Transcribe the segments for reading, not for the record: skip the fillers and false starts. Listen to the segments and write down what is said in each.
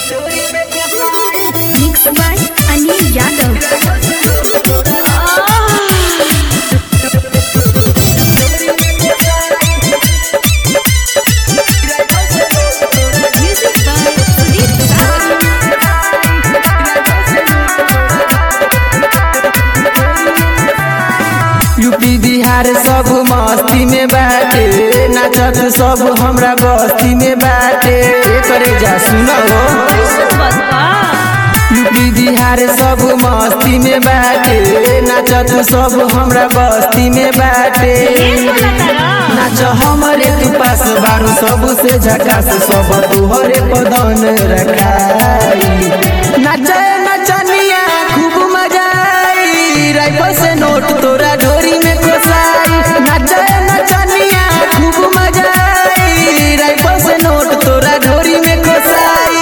Mixed by Anil Yadav. Music by Sudeep UP Bihar सब मस्ती में बाटे, नाचत सब हमरा बस्ती में बाटे। करे जा सुनो, यूपी बिहार सब मस्ती में बाटे, नाचत सब हमरा बस्ती में बाटे। नाच हमरे तू पास बारू सबसे झकास, सब तुहरे पदन रखाई। नाच नचनिया खूब मजा आई, राइफल से नोट तोरा डोरी में कोसाई। नाच नचनिया खूब मजा आई, राइफल से नोट तोरा डोरी में कोसाई।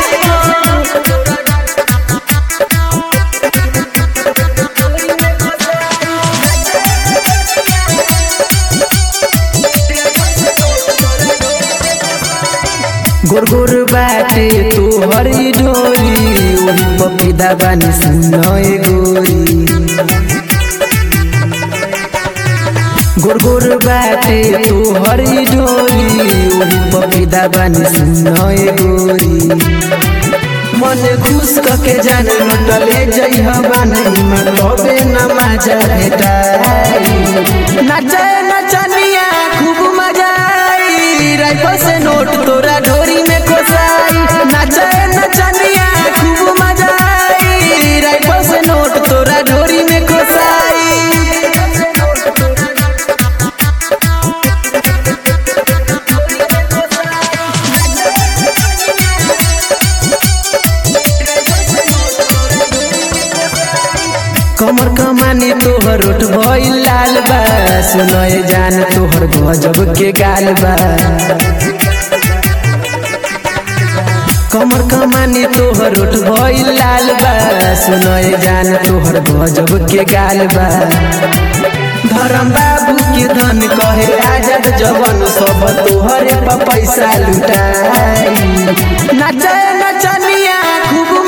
गोर गोर बाटे तोहरी डोरी, ओही पपीता बानी सुनो ए गोरी। गोर गोर बाटे तोहरी डोरी, ओही पपीता बानी सुनो ए गोरी। मन खुश कके जाने नटले जइह बानी, मन तबे न मजा भेटाई। नाचे नचनिया खूब मजा आई, राइफल से नोट तोरा डोरी में कोसाई। नाचे नचनिया खूब मजा आई, राइफल से नोट तोरा डोरी में कोसाई। कमर कमानी तोहर रोट भइल लाल बा, सुनए जान तोहर गजब के गाल बा। कमर कमानी तोहर रोट भइल लाल बा, सुनए जान तोहर गजब के गाल बा। धर्म बाबू के धन कहे आजाद जवन, सब तोहरे पर पैसा लुटाई। नाचे नचनिया खूब